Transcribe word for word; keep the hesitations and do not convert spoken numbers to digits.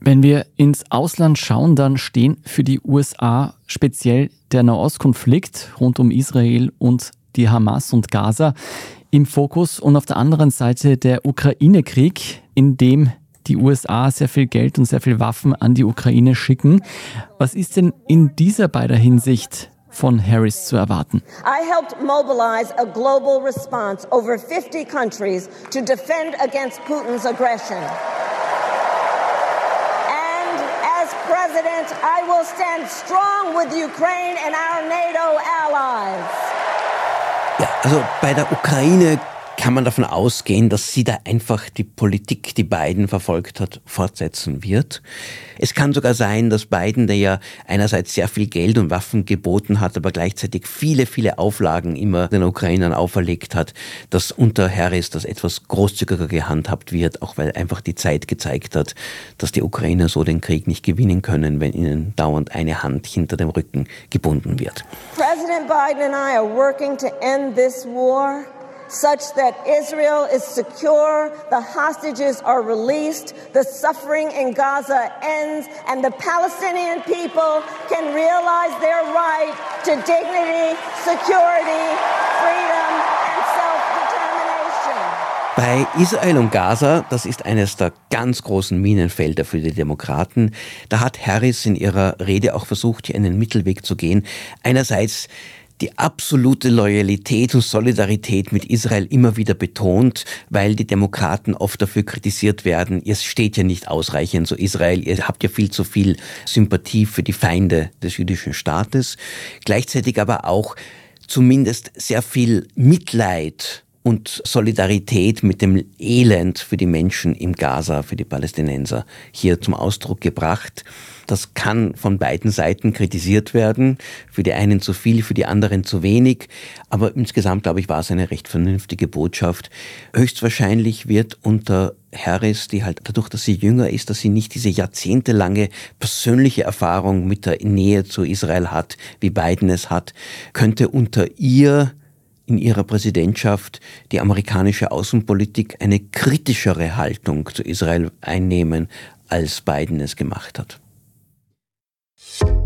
Wenn wir ins Ausland schauen, dann stehen für die U S A speziell der Nahostkonflikt rund um Israel und die Hamas und Gaza im Fokus und auf der anderen Seite der Ukraine-Krieg, in dem die U S A sehr viel Geld und sehr viel Waffen an die Ukraine schicken. Was ist denn in dieser beider Hinsicht von Harris zu erwarten? I helped mobilize a global response over fifty countries to defend against Putin's aggression. And as president, I will stand strong with Ukraine and our NATO allies. Ja, also bei der Ukraine kann man davon ausgehen, dass sie da einfach die Politik, die Biden verfolgt hat, fortsetzen wird. Es kann sogar sein, dass Biden, der ja einerseits sehr viel Geld und Waffen geboten hat, aber gleichzeitig viele, viele Auflagen immer den Ukrainern auferlegt hat, dass unter Harris das etwas großzügiger gehandhabt wird, auch weil einfach die Zeit gezeigt hat, dass die Ukrainer so den Krieg nicht gewinnen können, wenn ihnen dauernd eine Hand hinter dem Rücken gebunden wird. President Biden and I are working to end this war such that Israel is secure, the hostages are released, the suffering in Gaza ends, and the Palestinian people can realize their right to dignity, security, freedom and self-determination. Bei Israel und Gaza, das ist eines der ganz großen Minenfelder für die Demokraten, da hat Harris in ihrer Rede auch versucht, hier einen Mittelweg zu gehen. Einerseits die absolute Loyalität und Solidarität mit Israel immer wieder betont, weil die Demokraten oft dafür kritisiert werden, ihr steht ja nicht ausreichend zu Israel, ihr habt ja viel zu viel Sympathie für die Feinde des jüdischen Staates. Gleichzeitig aber auch zumindest sehr viel Mitleid und Solidarität mit dem Elend für die Menschen im Gaza, für die Palästinenser hier zum Ausdruck gebracht. Das kann von beiden Seiten kritisiert werden. Für die einen zu viel, für die anderen zu wenig. Aber insgesamt, glaube ich, war es eine recht vernünftige Botschaft. Höchstwahrscheinlich wird unter Harris, die halt dadurch, dass sie jünger ist, dass sie nicht diese jahrzehntelange persönliche Erfahrung mit der Nähe zu Israel hat, wie Biden es hat, könnte unter ihr in ihrer Präsidentschaft die amerikanische Außenpolitik eine kritischere Haltung zu Israel einnehmen, als Biden es gemacht hat.